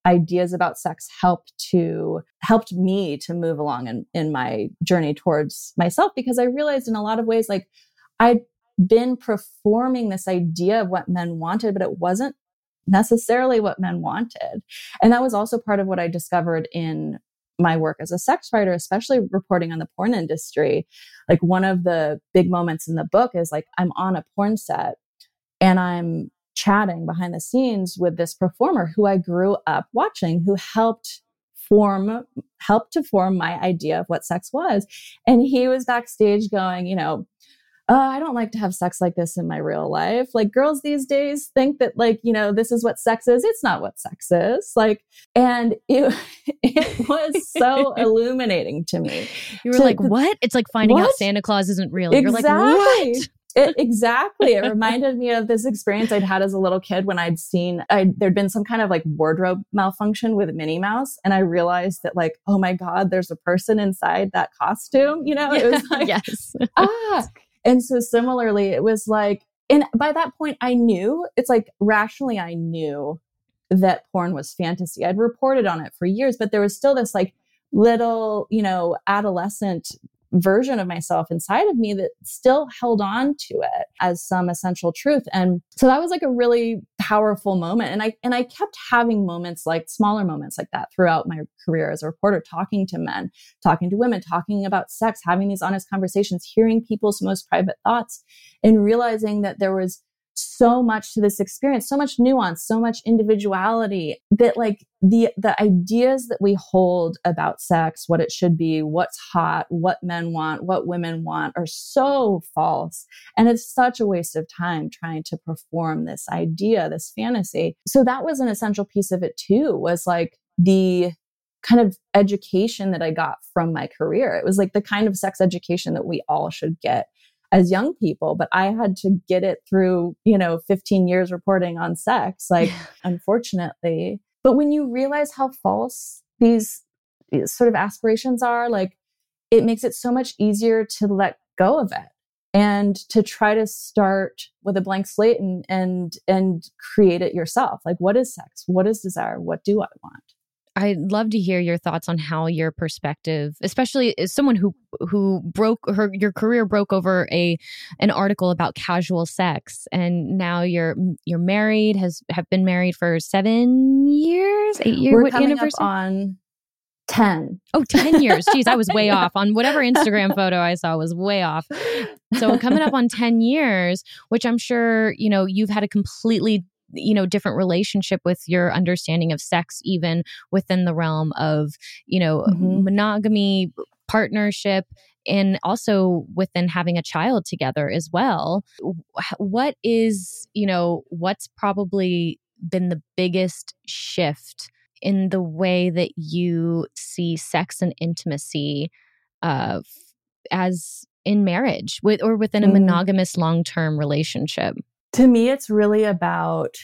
ideas about sex helped to helped me to move along in, in my journey towards myself, because I realized in a lot of ways, like I'd been performing this idea of what men wanted, but it wasn't necessarily what men wanted. And that was also part of what I discovered in my work as a sex writer, especially reporting on the porn industry. Like one of the big moments in the book is like I'm on a porn set and I'm chatting behind the scenes with this performer who I grew up watching, who helped form, helped to form my idea of what sex was. And he was backstage going, you know, Uh, I don't like to have sex like this in my real life. Like girls these days think that like, you know, this is what sex is. It's not what sex is. Like, and it, it was so illuminating to me. You were to, like, what? It's like finding what? out Santa Claus isn't real. Exactly. You're like, what? It, exactly. It reminded me of this experience I'd had as a little kid when I'd seen, I'd, there'd been some kind of like wardrobe malfunction with Minnie Mouse. And I realized that like, oh my God, there's a person inside that costume. You know, it was like, yes. ah. And so similarly, it was like, and by that point I knew, it's like rationally, I knew that porn was fantasy. I'd reported on it for years, but there was still this like little, you know, adolescent version of myself inside of me that still held on to it as some essential truth. And so that was like a really powerful moment. And I, and I kept having moments like smaller moments like that throughout my career as a reporter, talking to men, talking to women, talking about sex, having these honest conversations, hearing people's most private thoughts, and realizing that there was so much to this experience, so much nuance, so much individuality, that like the the ideas that we hold about sex, what it should be, what's hot, what men want, what women want, are so false. And it's such a waste of time trying to perform this idea, this fantasy. So that was an essential piece of it too, was like the kind of education that I got from my career. It was like the kind of sex education that we all should get as young people, but I had to get it through, you know, fifteen years reporting on sex, like, unfortunately. But when you realize how false these sort of aspirations are, like, it makes it so much easier to let go of it and to try to start with a blank slate and, and, and create it yourself. Like, what is sex? What is desire? What do I want? I'd love to hear your thoughts on how your perspective, especially as someone who who broke her, your career broke over a an article about casual sex, and now you're you're married, has have been married for seven years, eight years. We're what coming anniversary? up on ten. Oh, ten years. Geez, I was way off on whatever Instagram photo I saw was way off. So coming up on ten years, which I'm sure, you know, you've had a completely you know, different relationship with your understanding of sex, even within the realm of, you know, mm-hmm. monogamy, partnership, and also within having a child together as well. What is, you know, what's probably been the biggest shift in the way that you see sex and intimacy uh, as in marriage with or within a monogamous long-term relationship? To me, it's really about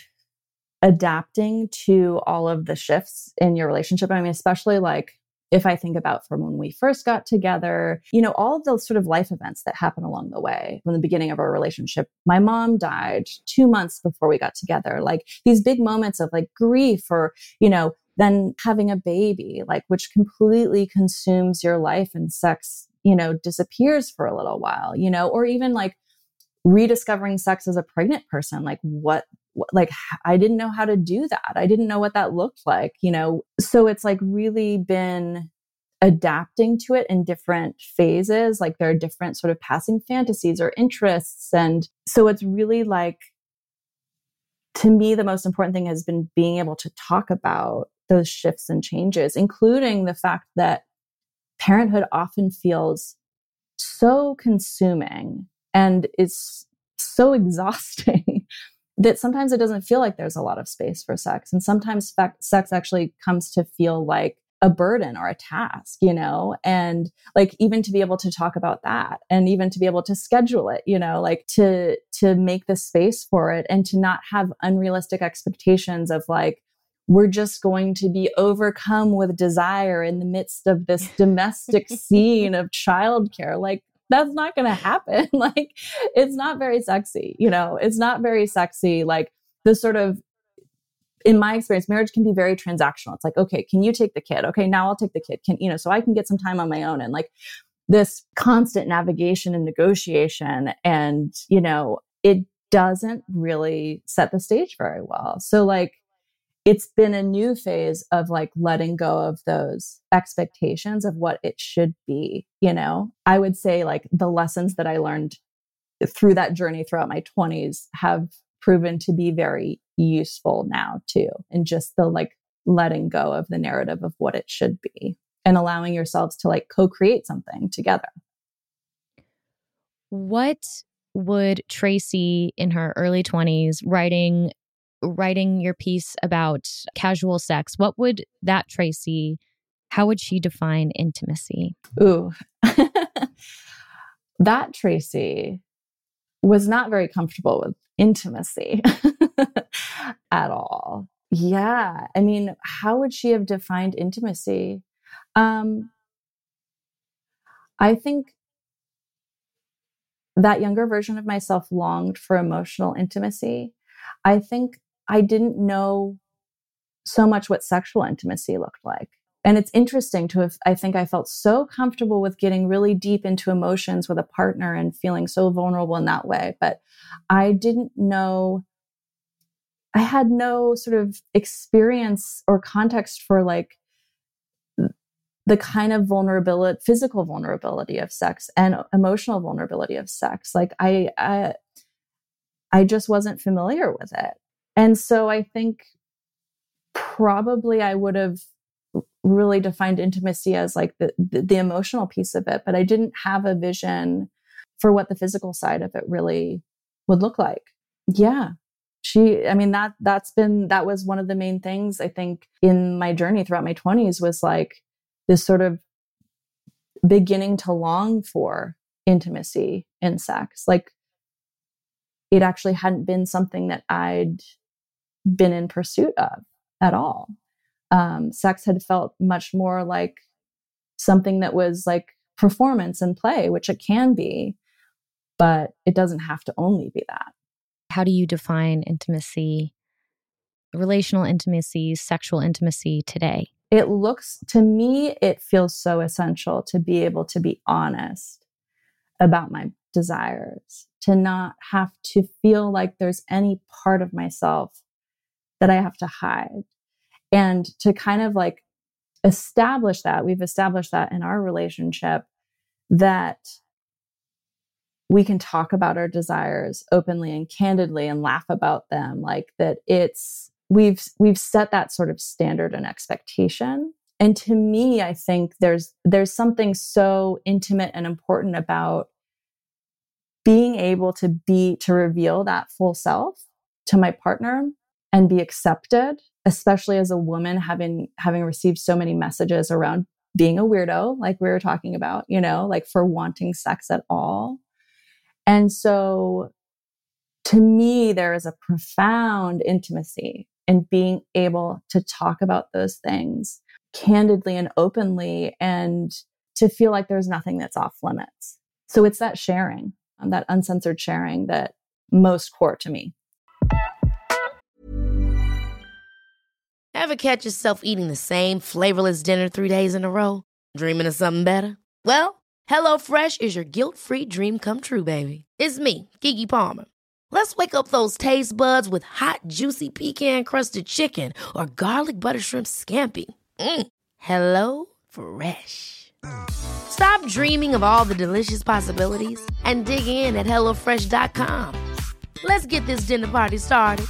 adapting to all of the shifts in your relationship. I mean, especially like if I think about from when we first got together, you know, all of those sort of life events that happen along the way from the beginning of our relationship. My mom died two months before we got together. Like these big moments of like grief or, you know, then having a baby, like which completely consumes your life, and sex, you know, disappears for a little while, you know, or even like rediscovering sex as a pregnant person, like what, what, like I didn't know how to do that. I didn't know what that looked like, you know? So it's like really been adapting to it in different phases. Like there are different sort of passing fantasies or interests. And so it's really like, to me, the most important thing has been being able to talk about those shifts and changes, including the fact that parenthood often feels so consuming and it's so exhausting that sometimes it doesn't feel like there's a lot of space for sex. And sometimes fe- sex actually comes to feel like a burden or a task, you know, and like even to be able to talk about that and even to be able to schedule it, you know, like to, to make the space for it and to not have unrealistic expectations of like, we're just going to be overcome with desire in the midst of this domestic scene of childcare. Like, that's not going to happen. Like, it's not very sexy, you know, it's not very sexy. Like the sort of in my experience, marriage can be very transactional. It's like, okay, can you take the kid? Okay, now I'll take the kid. Can, you know, so I can get some time on my own. And like this constant navigation and negotiation. And, you know, it doesn't really set the stage very well. So like, it's been a new phase of like letting go of those expectations of what it should be. You know, I would say like the lessons that I learned through that journey throughout my twenties have proven to be very useful now too. And just the like letting go of the narrative of what it should be and allowing yourselves to like co-create something together. What would Tracy in her early twenties writing writing your piece about casual sex, what would that Tracy, how would she define intimacy? Ooh, that Tracy was not very comfortable with intimacy at all. Yeah. I mean, how would she have defined intimacy? Um, I think that younger version of myself longed for emotional intimacy. I think I didn't know so much what sexual intimacy looked like. And it's interesting to have, I think I felt so comfortable with getting really deep into emotions with a partner and feeling so vulnerable in that way. But I didn't know, I had no sort of experience or context for like the kind of vulnerability, physical vulnerability of sex and emotional vulnerability of sex. Like I, I, I just wasn't familiar with it. And so I think probably I would have really defined intimacy as like the, the, the emotional piece of it, but I didn't have a vision for what the physical side of it really would look like. Yeah. She, I mean, that, that's been, that was one of the main things I think in my journey throughout my twenties was like this sort of beginning to long for intimacy in sex. Like it actually hadn't been something that I'd been in pursuit of at all. Um, sex had felt much more like something that was like performance and play, which it can be, but it doesn't have to only be that. How do you define intimacy, relational intimacy, sexual intimacy today? It looks, to me, it feels so essential to be able to be honest about my desires, to not have to feel like there's any part of myself that I have to hide. And to kind of like establish that, we've established that in our relationship, that we can talk about our desires openly and candidly and laugh about them. Like that it's, we've, we've set that sort of standard and expectation. And to me, I think there's, there's something so intimate and important about being able to be, to reveal that full self to my partner and be accepted, especially as a woman, having, having received so many messages around being a weirdo, like we were talking about, you know, like for wanting sex at all. And so to me, there is a profound intimacy in being able to talk about those things candidly and openly and to feel like there's nothing that's off limits. So it's that sharing, that uncensored sharing that most core to me. Ever catch yourself eating the same flavorless dinner three days in a row? Dreaming of something better? Well, HelloFresh is your guilt-free dream come true, baby. It's me, Keke Palmer. Let's wake up those taste buds with hot, juicy pecan-crusted chicken or garlic butter shrimp scampi. Mm. Hello Fresh. Stop dreaming of all the delicious possibilities and dig in at hello fresh dot com. Let's get this dinner party started.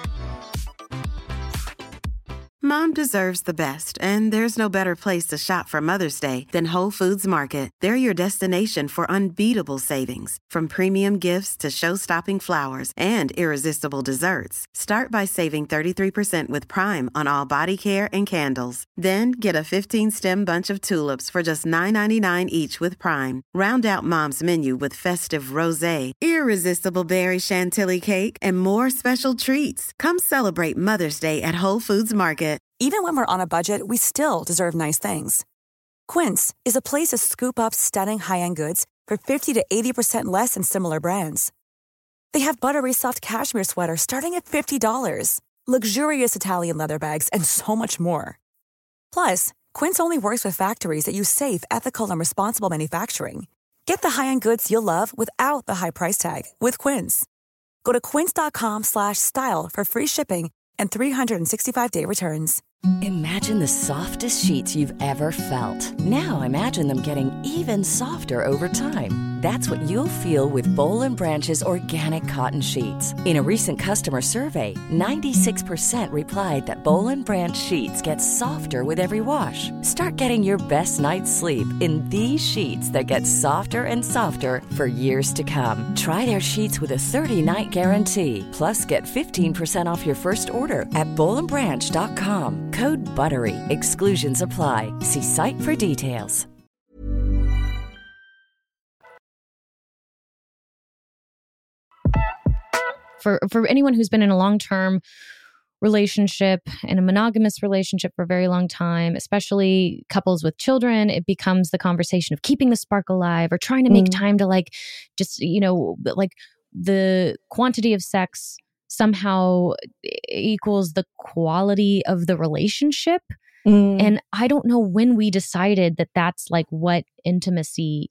Mom deserves the best, and there's no better place to shop for Mother's Day than Whole Foods Market. They're your destination for unbeatable savings, from premium gifts to show-stopping flowers and irresistible desserts. Start by saving thirty-three percent with Prime on all body care and candles. Then get a fifteen-stem bunch of tulips for just nine ninety-nine each with Prime. Round out Mom's menu with festive rosé, irresistible berry chantilly cake, and more special treats. Come celebrate Mother's Day at Whole Foods Market. Even when we're on a budget, we still deserve nice things. Quince is a place to scoop up stunning high-end goods for fifty to eighty percent less than similar brands. They have buttery soft cashmere sweaters starting at fifty dollars, luxurious Italian leather bags, and so much more. Plus, Quince only works with factories that use safe, ethical, and responsible manufacturing. Get the high-end goods you'll love without the high price tag with Quince. Go to quince.com slash style for free shipping and three sixty-five day returns. Imagine the softest sheets you've ever felt. Now imagine them getting even softer over time. That's what you'll feel with Boll and Branch's organic cotton sheets. In a recent customer survey, ninety-six percent replied that Boll and Branch sheets get softer with every wash. Start getting your best night's sleep in these sheets that get softer and softer for years to come. Try their sheets with a thirty-night guarantee. Plus, get fifteen percent off your first order at boll and branch dot com. Code BUTTERY. Exclusions apply. See site for details. For for anyone who's been in a long-term relationship and a monogamous relationship for a very long time, especially couples with children, it becomes the conversation of keeping the spark alive or trying to make mm. time to like just, you know, like the quantity of sex somehow equals the quality of the relationship. Mm. And I don't know when we decided that that's like what intimacy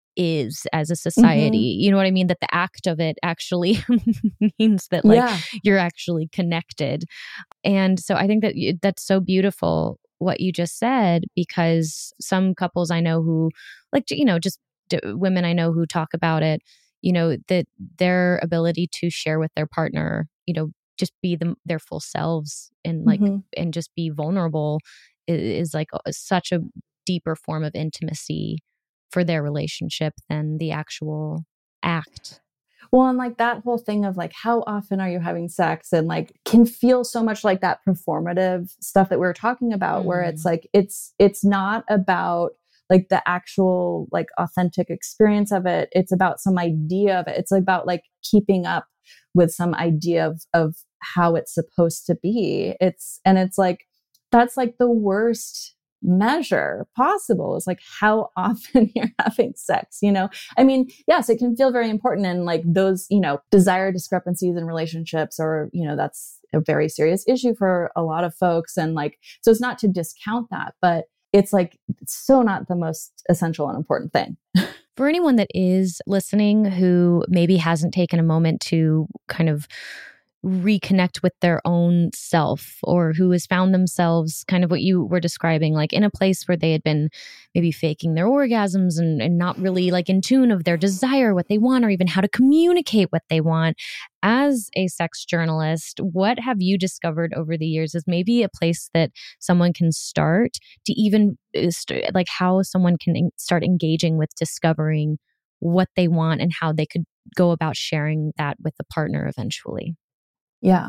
is as a society. Mm-hmm. You know what I mean? That the act of it actually means that like yeah. you're actually connected. And so I think that that's so beautiful what you just said, because some couples I know who like, you know, just d- women I know who talk about it, you know, that their ability to share with their partner, you know, just be them, their full selves and like, mm-hmm. and just be vulnerable is, is like a, such a deeper form of intimacy for their relationship than the actual act. Well, and like that whole thing of like, how often are you having sex, and like can feel so much like that performative stuff that we were talking about, mm. where it's like, it's, it's not about like the actual like authentic experience of it. It's about some idea of it. It's about like keeping up with some idea of, of how it's supposed to be. It's, and it's like, that's like the worst measure possible, is like how often you're having sex, you know? I mean, yes, it can feel very important, and like those, you know, desire discrepancies in relationships, or, you know, that's a very serious issue for a lot of folks. And like, so it's not to discount that, but it's like, it's so not the most essential and important thing. For anyone that is listening who maybe hasn't taken a moment to kind of reconnect with their own self, or who has found themselves kind of what you were describing, like in a place where they had been maybe faking their orgasms and, and not really like in tune of their desire, what they want, or even how to communicate what they want. As a sex journalist, what have you discovered over the years is maybe a place that someone can start to even st- like how someone can en- start engaging with discovering what they want and how they could go about sharing that with the partner eventually? Yeah.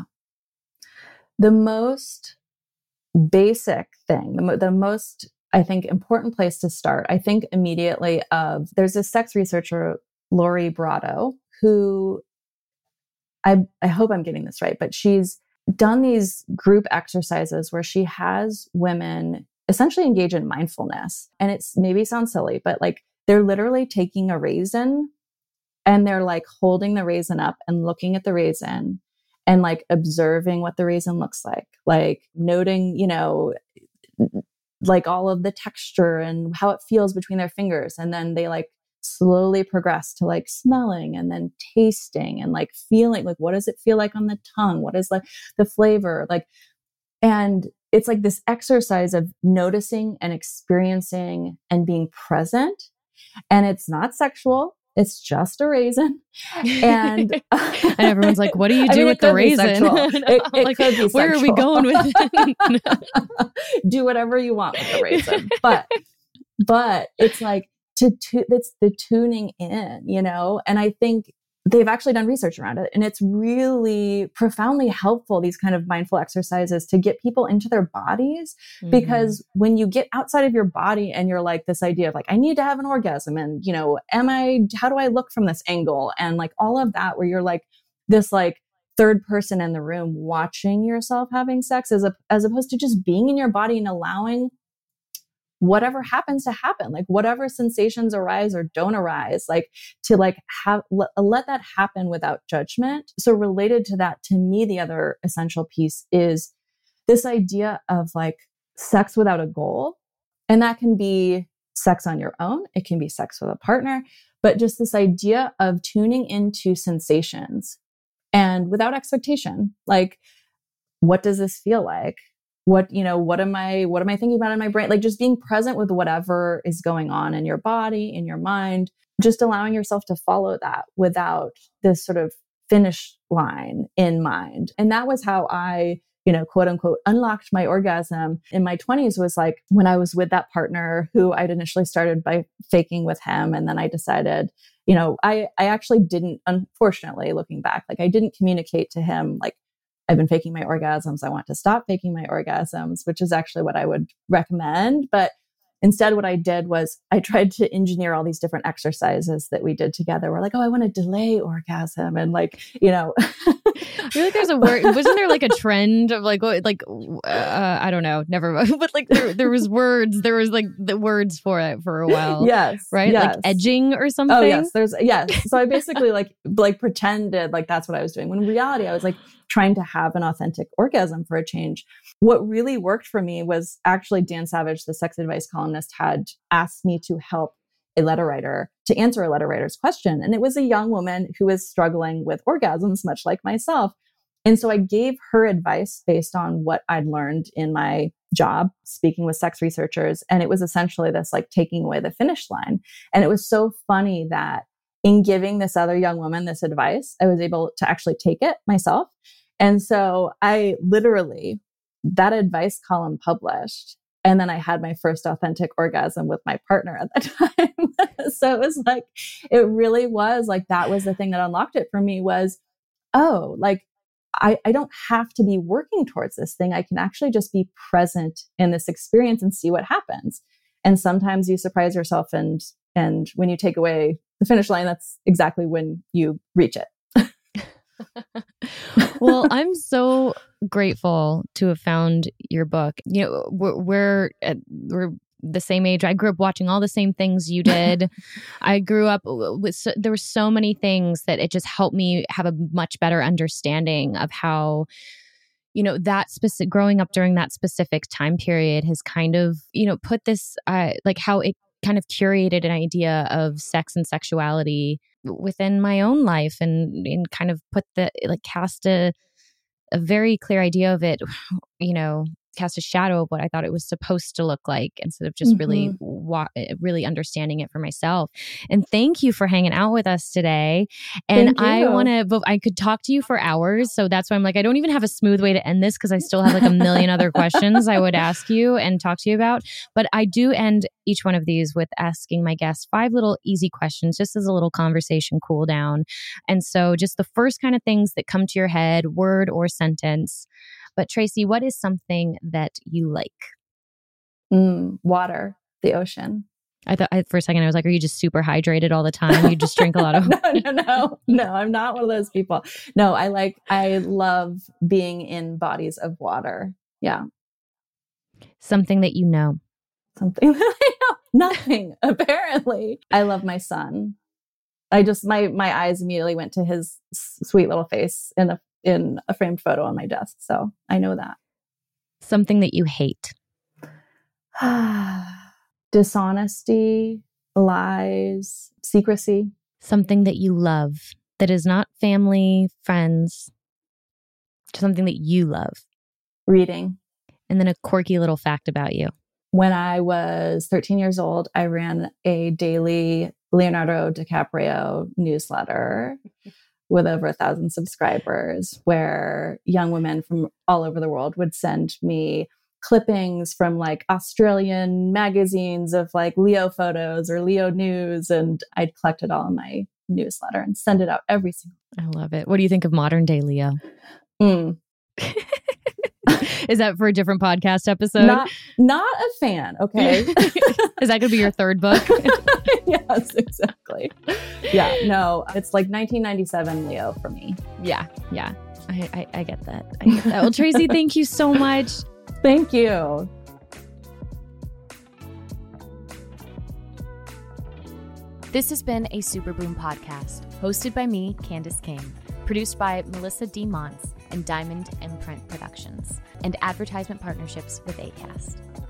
The most basic thing, the, mo- the most, I think, important place to start, I think immediately of, there's this sex researcher, Lori Brotto, who I, I hope I'm getting this right, but she's done these group exercises where she has women essentially engage in mindfulness. And it's maybe sounds silly, but like they're literally taking a raisin and they're like holding the raisin up and looking at the raisin and like observing what the raisin looks like, like noting, you know, like all of the texture and how it feels between their fingers. And then they like slowly progress to like smelling and then tasting and like feeling, like, what does it feel like on the tongue? What is like the flavor? Like, and it's like this exercise of noticing and experiencing and being present. And it's not sexual. It's just a raisin. And, and everyone's like, what do you do I mean, with the raisin? It, it like, could be where sexual. are we going with it? Do whatever you want with the raisin. But, but it's like, to, to it's the tuning in, you know? And I think they've actually done research around it, and it's really profoundly helpful, these kind of mindful exercises, to get people into their bodies. Mm-hmm. Because when you get outside of your body and you're like this idea of like, I need to have an orgasm, and, you know, am I, how do I look from this angle? And like all of that, where you're like this like third person in the room watching yourself having sex, as a, as opposed to just being in your body and allowing whatever happens to happen, like whatever sensations arise or don't arise, like to like have, let, let that happen without judgment. So related to that, to me, the other essential piece is this idea of like sex without a goal. And that can be sex on your own. It can be sex with a partner, but just this idea of tuning into sensations and without expectation, like, what does this feel like? What, you know, what am I, what am I thinking about in my brain? Like just being present with whatever is going on in your body, in your mind, just allowing yourself to follow that without this sort of finish line in mind. And that was how I, you know, quote unquote, unlocked my orgasm in my twenties, was like when I was with that partner who I'd initially started by faking with him. And then I decided, you know, I, I actually didn't, unfortunately, looking back, like I didn't communicate to him, like, I've been faking my orgasms. I want to stop faking my orgasms, which is actually what I would recommend. But instead, what I did was I tried to engineer all these different exercises that we did together. We're like, oh, I want to delay orgasm. And like, you know, I feel like there's a word, wasn't there like a trend of like, like, uh, I don't know, never, but like there, there was words, there was like the words for it for a while. Yes. Right. Yes. Like edging or something. Oh yes. There's, yes. So I basically like, like pretended like that's what I was doing. When in reality, I was like trying to have an authentic orgasm for a change. What really worked for me was actually Dan Savage, the sex advice columnist, had asked me to help a letter writer to answer a letter writer's question. And it was a young woman who was struggling with orgasms, much like myself. And so I gave her advice based on what I'd learned in my job speaking with sex researchers. And it was essentially this like taking away the finish line. And it was so funny that in giving this other young woman this advice, I was able to actually take it myself. And so I literally, that advice column published, and then I had my first authentic orgasm with my partner at the time. So it was like, it really was like, that was the thing that unlocked it for me was, oh, like, I, I don't have to be working towards this thing. I can actually just be present in this experience and see what happens. And sometimes you surprise yourself, and and when you take away the finish line, that's exactly when you reach it. Well, I'm so grateful to have found your book. You know, we're we're, at, we're the same age. I grew up watching all the same things you did. I grew up with, so, there were so many things that it just helped me have a much better understanding of how, you know, that specific, growing up during that specific time period has kind of, you know, put this, uh, like how it kind of curated an idea of sex and sexuality within my own life, and, and kind of put the, like cast a, a very clear idea of it, you know, cast a shadow of what I thought it was supposed to look like, instead of just mm-hmm. really, wa- really understanding it for myself. And thank you for hanging out with us today. And I want to, I could talk to you for hours. So that's why I'm like, I don't even have a smooth way to end this, because I still have like a million other questions I would ask you and talk to you about. But I do end each one of these with asking my guests five little easy questions, just as a little conversation cool down. And so just the first kind of things that come to your head, word or sentence. But Tracy, what is something that you like? Mm, water, the ocean. I thought I, for a second I was like, are you just super hydrated all the time? You just drink a lot of. no, no, no, no. I'm not one of those people. No, I like. I love being in bodies of water. Yeah. Something that you know. Something that I know. Nothing. Apparently, I love my son. I just my my eyes immediately went to his sweet little face in a. in a framed photo on my desk. So I know that. Something that you hate. Dishonesty, lies, secrecy. Something that you love that is not family, friends, something that you love. Reading. And then a quirky little fact about you. When I was thirteen years old, I ran a daily Leonardo DiCaprio newsletter with over a thousand subscribers, where young women from all over the world would send me clippings from like Australian magazines of like Leo photos or Leo news. And I'd collect it all in my newsletter and send it out every single day. I love it. What do you think of modern day Leo? Mm. Is that for a different podcast episode? Not, not a fan. Okay. Is that going to be your third book? Yes, exactly. Yeah, no, it's like nineteen ninety-seven Leo for me. Yeah, yeah. I, I, I get that. I get that. Well, Tracy, thank you so much. Thank you. This has been a Super Bloom podcast, hosted by me, Candace King, produced by Melissa D. Montz and Diamond Imprint Productions, and advertisement partnerships with Acast.